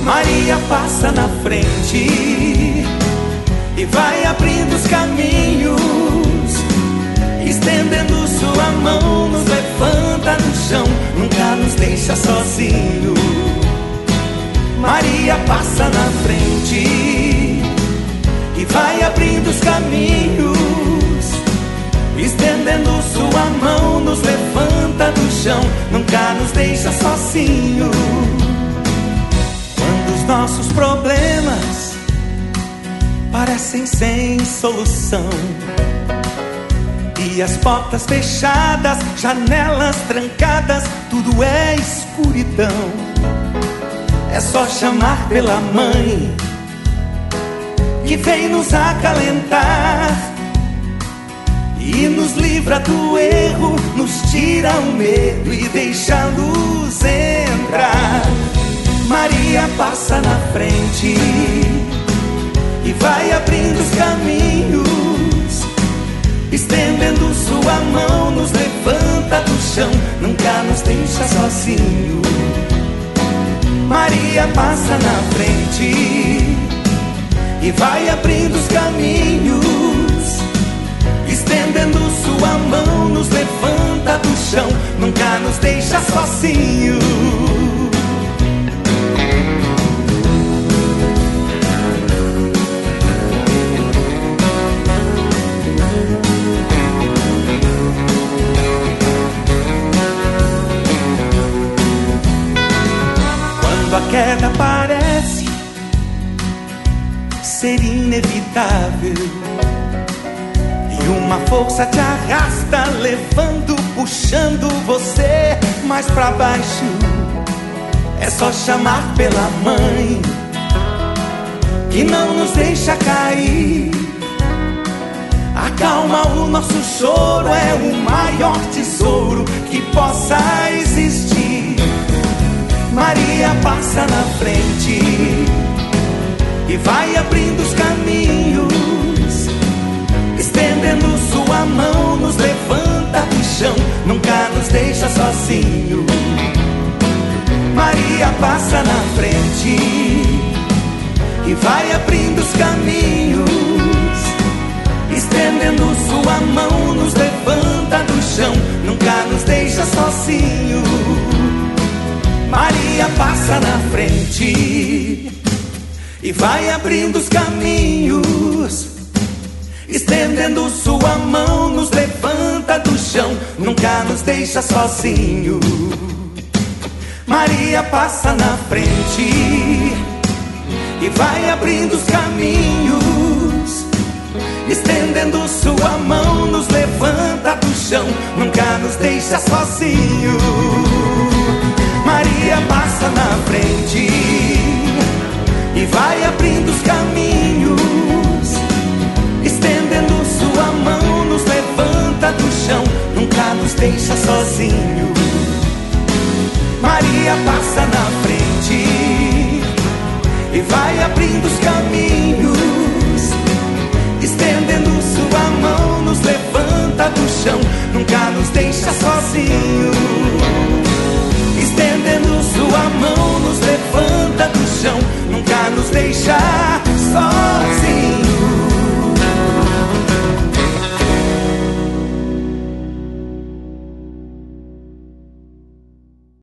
Maria passa na frente e vai abrindo os caminhos, estendendo sua mão, nos levanta no chão, nunca nos deixa sozinho. Maria passa na frente e vai abrindo os caminhos, estendendo sua mão, nos levanta do chão, nunca nos deixa sozinho. Quando os nossos problemas parecem sem solução e as portas fechadas, janelas trancadas, tudo é escuridão, é só chamar pela mãe que vem nos acalentar e nos livra do erro, nos tira o medo e deixa a luz entrar. Maria passa na frente e vai abrindo os caminhos, estendendo sua mão, nos levanta do chão, nunca nos deixa sozinho. Maria passa na frente e vai abrindo os caminhos, estendendo sua mão, nos levanta do chão, nunca nos deixa sozinho. Quando a queda parece ser inevitável e uma força te arrasta, levando, puxando você mais pra baixo, é só chamar pela mãe que não nos deixa cair. Acalma o nosso choro, é o maior tesouro que possa existir. Maria passa na frente e vai abrindo os caminhos, estendendo sua mão, nos levanta do chão, nunca nos deixa sozinho. Maria passa na frente e vai abrindo os caminhos, estendendo sua mão, nos levanta do chão, nunca nos deixa sozinho. Maria passa na frente e vai abrindo os caminhos, estendendo sua mão, nos levanta do chão, nunca nos deixa sozinho. Maria passa na frente e vai abrindo os caminhos, estendendo sua mão, nos levanta do chão, nunca nos deixa sozinho. Maria passa na frente e vai abrindo os caminhos, estendendo sua mão, nos levanta do chão, nunca nos deixa sozinho. Maria passa na frente e vai abrindo os caminhos, estendendo sua mão, nos levanta do chão, nunca nos deixa sozinho. Estendendo sua mão, nos levanta do chão, nunca nos deixa